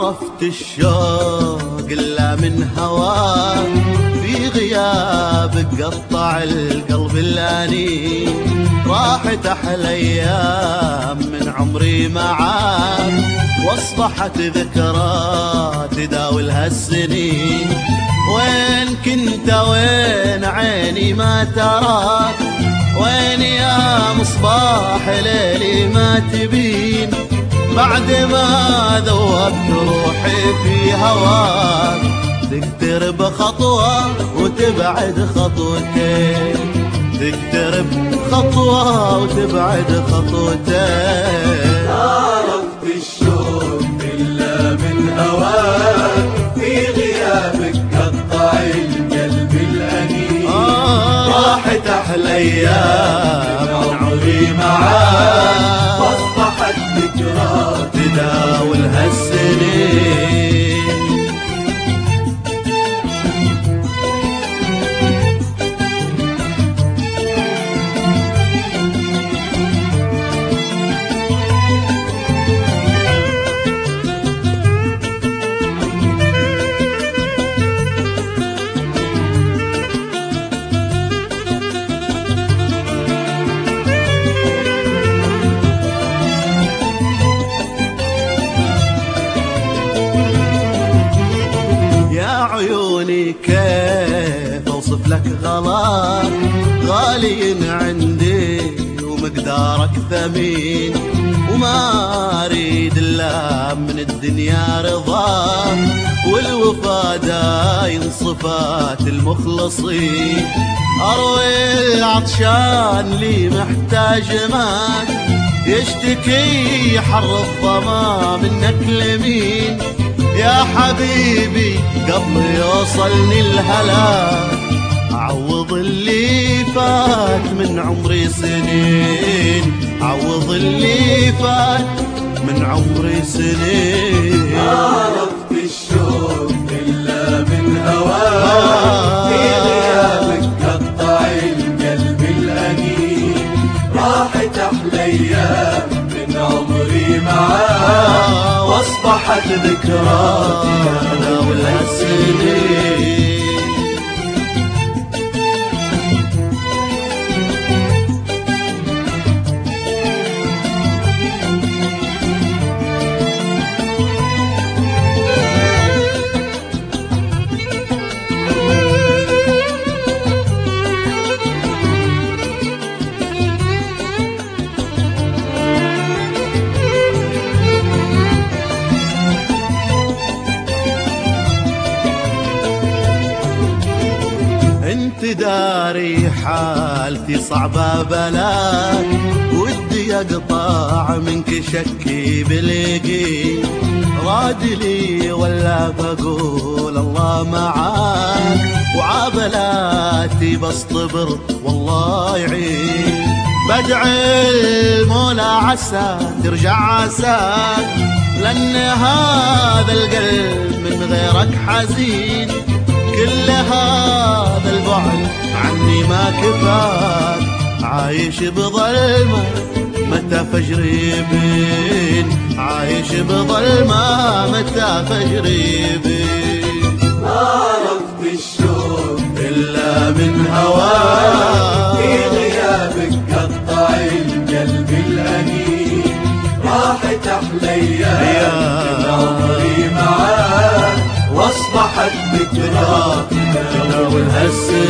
عرفت الشوق إلا من هواك، في غيابك قطع القلب الأنين. راحت أحلى أيام من عمري معاك، واصبحت ذكرى تداول هالسنين. وين كنت وين عيني ما تراك، وين يا مصباح ليلي ما تبين. بعد ما ذوبت روحي في هواك، تقترب خطوة وتبعد خطوتين، تقترب خطوة وتبعد خطوتين. عرفت الشوق إلا من هواك، في غيابك قطع القلب الأنين. راحت أحلى أيام من عمري معاك، واصبحت ذكرى تداول هالسنين. عيوني كيف اوصف لك غلاك، غالي عندي ومقدارك ثمين. وما اريد الا من الدنيا رضاك، والوفا داين صفات المخلصين. اروي العطشان لي محتاج ماك، يشتكي حر الظما منك لمين. يا حبيبي قبل يوصلني الهلاك، عوض اللي فات من عمري سنين، عوض اللي فات من عمري سنين. عرفت الشوق إلا من هواك، في غيابك قطع القلب الأنين. راحت أحلى أيام من عمري معاك، واصبحت ذكرى تداول هالسنين. انت داري حالتي صعبة بلاك، ودي اقطع منك شكي باليقين. رادلي ولا بقول الله معاك، وعابلاتي بصطبر والله يعين. بدعي المولى عسى ترجع عساك، لان هذا القلب من غيرك حزين. كل هذا البعد عني ما كفاك، عايش بظلمة متى فجري يبين، عايش بظلمة متى فجري يبين. عرفت الشوق إلا من هواك، في غيابك قطع القلب الأنين. راحت أحلى أيام من عمري معاك، واصبحت ذكرى تداول هالسنين.